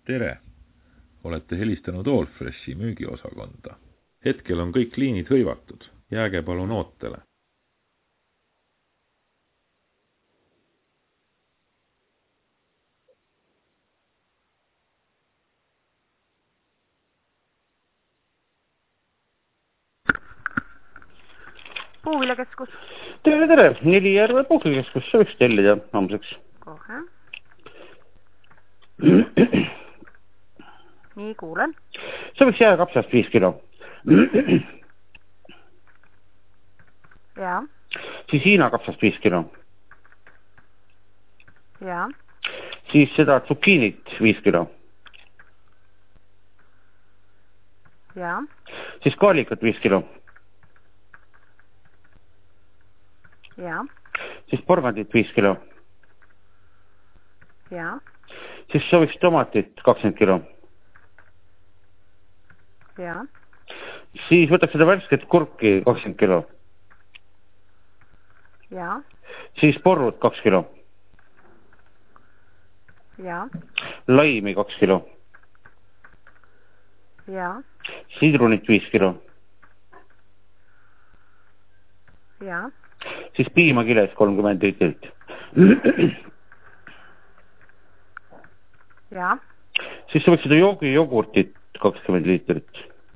Tere! Olete helistanud Allfreshi müügiosakonda. Hetkel on kõik liinid hõivatud. Jääge palun ootele. Puuviljakeskus. Tere! Nilijärve puuviljakeskus, see võiks tellida homseks. Kohe. Nii, kuulen. See võiks jääkapsast 5 kilo. Ja. Siis Hiina kapsast 5 kilo. Ja. Siis seda tsukiinit 5 kilo. Ja. Siis kaalikat 5 kilo. Ja. Siis porgandit 5 kilo. Ja. Siis sooviks tomatit 20 kilo. Ja. Siis võtaks seda värsket kurki 20 kilo. Ja. Siis porrud 2 kilo. Ja. Laimi 2 kilo. Ja. Sidrunit 5 kilo. Ja. Siis piimakiles 30 liitrit. Ja. Siis võiks seda jogurtit 20 liitrit.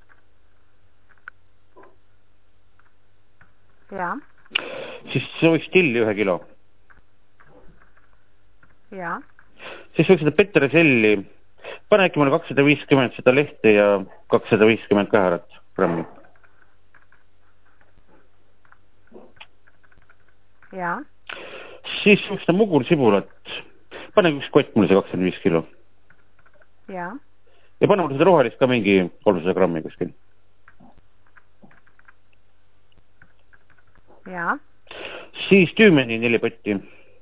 Ja. Siis võiks tilli 1 kilo. Ja. Siis võiks seda petereselli. Pane äkki mulle 250 seda lehte ja 250 käharat grammi. Ja. Siis võiks seda mugursibulat. Pane üks kott mulle see 25 kilo. Ja. Ja pane mulle seda rohelist ka mingi 300 grammi kuskil. Ja. Siis tüümeni 4 potti.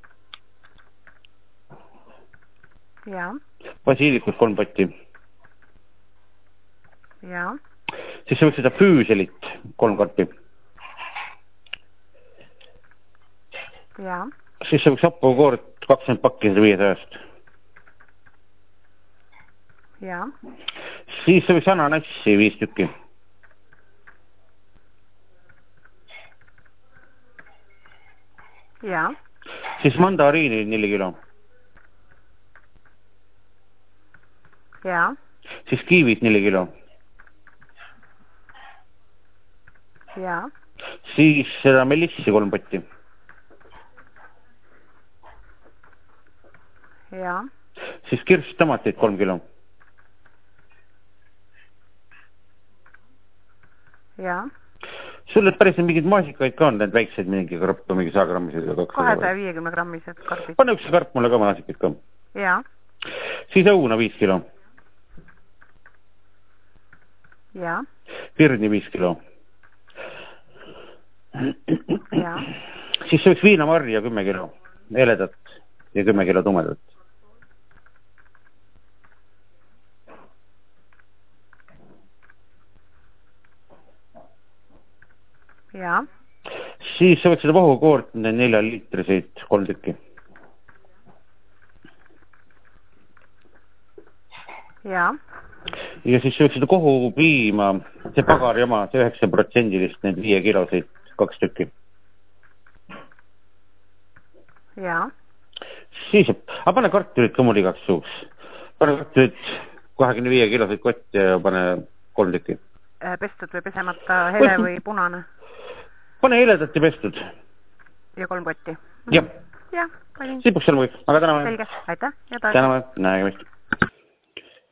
Ja. Basiilikud 3 potti. Ja. Siis võiks seda füüselit 3 karpi. Ja. Siis võiks hapukoort 20 pakki 500. Ja. Siis võiks ananassi 5 tükki. Ja. Siis mandariini 4 kilo. Ja. Siis kiivid 4 kilo. Ja. Siis seda melissi 3 potti. Ja. Siis kirstomateid 3 kilo. Ja. Sul päris mingid maasikaid ka on, need väikseid mingi karpu, mingi 100 grammised. 250 grammised karbid. Pane üks karp mulle ka maasikaid ka. Ja. Siis õuna 5 kilo. Ja. Pirni 5 kilo. Ja. Siis võiks viinamarja 10 kilo. Heledat ja 10 kilo tumedat. Ja. Siis võiks seda vahukoort 4 liitriseid 3 tükki. Ja. Ja siis võiks seda kohupiima, see pagarjama, see 9%-list, need 5 kiloseid 2 tükki. Ja. Siis, aga pane kartulit ka mul igaks suuks. Pane kartulit 25 kiloseid kotti ja pane 3 tükki. Pestud või pesemata hele või punane? Pane heledat ja pestud. Ja 3 kotti? Jah. Jah, panin. Sipuks seal või, aga täname. Selge, aitäh ja taas. Täname, näegemist.